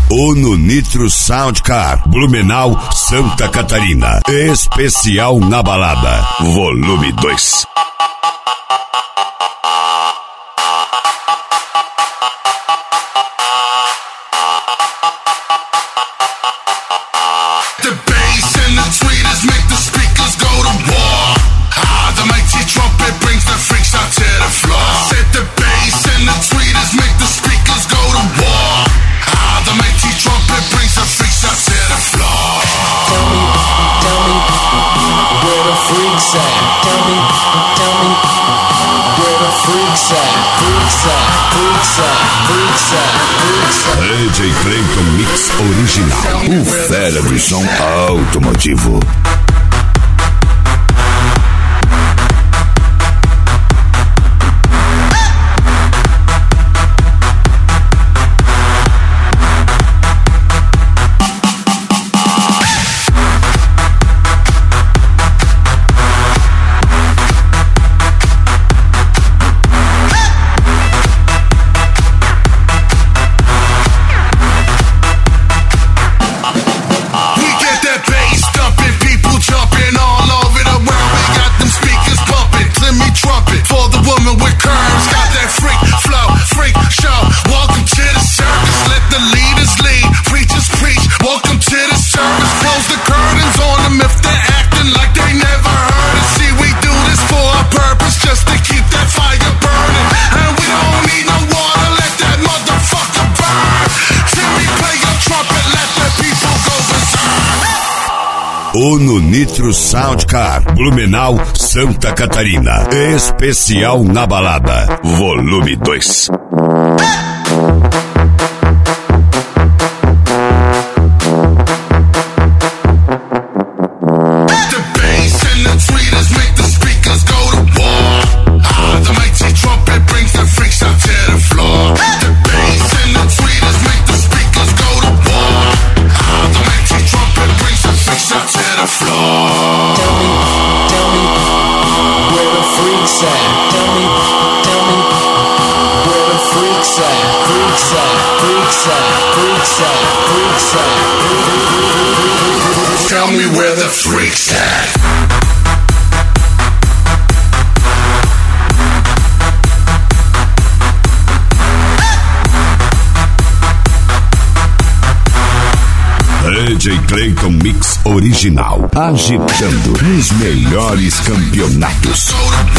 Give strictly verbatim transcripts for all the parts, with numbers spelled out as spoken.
ou no Nitro Soundcar, Blumenau, Santa Catarina. Especial na balada, volume dois. D J Clayton Mix Original, o fera do som automotivo. Ou no Nitro Soundcar, Blumenau, Santa Catarina. Especial na balada, volume dois. Tell me where the freaks at. D J Clayton Mix Original, agitando os melhores campeonatos.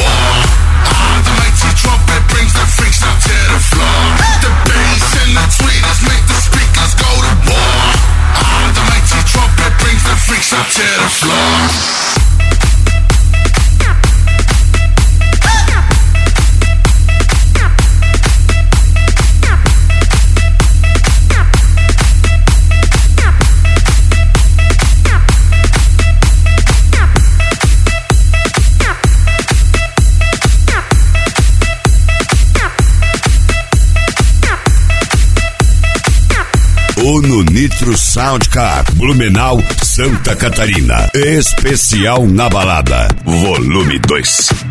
Ou no Nitro Soundcar, Blumenau, Santa Catarina. Especial na balada, volume dois.